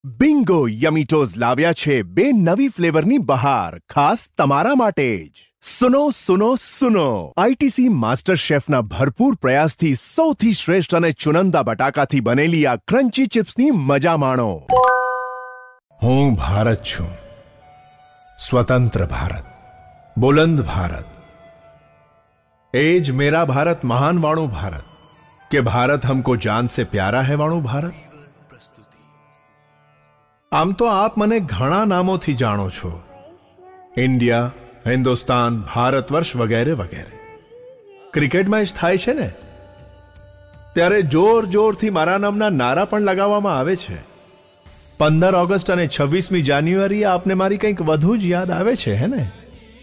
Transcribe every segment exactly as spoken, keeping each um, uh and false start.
Bingo યમીટોઝ લાવ્યા છે બે નવી ફ્લેવરની બહાર ખાસ તમારા માટે જ. સુનો સુનો સુનો આઈટીસી માસ્ટર શેફના ભરપૂર પ્રયાસથી સૌથી શ્રેષ્ઠ અને ચુનંદા બટાકાથી બનેલી આ ક્રન્ચી ચિપ્સની મજા માણો. હું ભારત છું, સ્વતંત્ર ભારત, બુલંદ ભારત. એ જ મેરા ભારત મહાન વાળું ભારત કે ભારત હમકો જાન સે પ્યારા હૈ વાળું ભારત. આમ તો આપ મને ઘણા નામોથી જાણો છો, ઇન્ડિયા, હિન્દુસ્તાન, ભારત વર્ષ વગેરે વગેરે. ક્રિકેટ મેચ થાય છે ને ત્યારે જોર જોરથી મારા નામના નારા પણ લગાવવામાં આવે છે. પંદર ઓગસ્ટ અને છવ્વીસમી જાન્યુઆરી આપને મારી કંઈક વધુ જ યાદ આવે છે હે ને.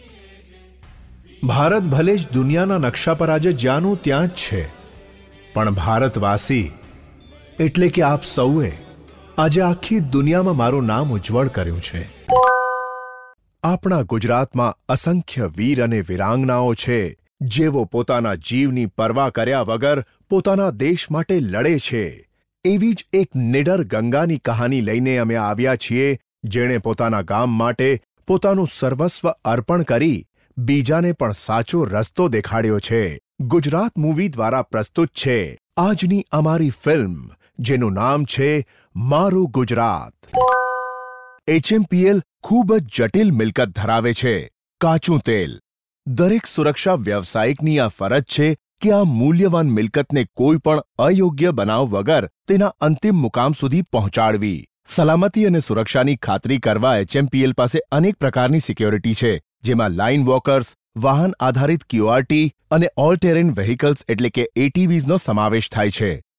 ભારત ભલે જ દુનિયાના નકશા પર આજે જ્યાંનું ત્યાં જ છે, પણ ભારતવાસી એટલે કે આપ સૌએ આજે આખી દુનિયામાં મારું નામ ઉજ્જવળ કર્યું છે. આપણા ગુજરાતમાં અસંખ્ય વીર અને વીરાંગનાઓ છે જેઓ પોતાના જીવની પરવા કર્યા વગર પોતાના દેશ માટે લડે છે. એવી જ એક નિડર ગંગાની કહાની લઈને અમે આવ્યા છીએ, જેણે પોતાના ગામ માટે પોતાનું સર્વસ્વ અર્પણ કરી બીજાને પણ સાચો રસ્તો દેખાડ્યો છે. ગુજરાત મૂવી દ્વારા પ્રસ્તુત છે આજની અમારી ફિલ્મ, જેનું નામ છે મારું ગુજરાત. એચએમપીએલ ખૂબ જ જટિલ મિલકત ધરાવે છે, કાચું તેલ. દરેક સુરક્ષા વ્યવસાયિકની આ ફરજ છે કે આ મૂલ્યવાન મિલકતને કોઈ પણ અયોગ્ય બનાવ વગર તેના અંતિમ મુકામ સુધી પહોંચાડવી. સલામતી અને સુરક્ષાની ખાતરી કરવા એચએમપીએલ પાસે અનેક પ્રકારની સિક્યોરિટી છે, જેમાં લાઇન વોકર્સ, વાહન આધારિત ક્યુઆરટી અને ઓલ ટેરેન વ્હીકલ્સ એટલે કે એટીવીઝનો સમાવેશ થાય છે.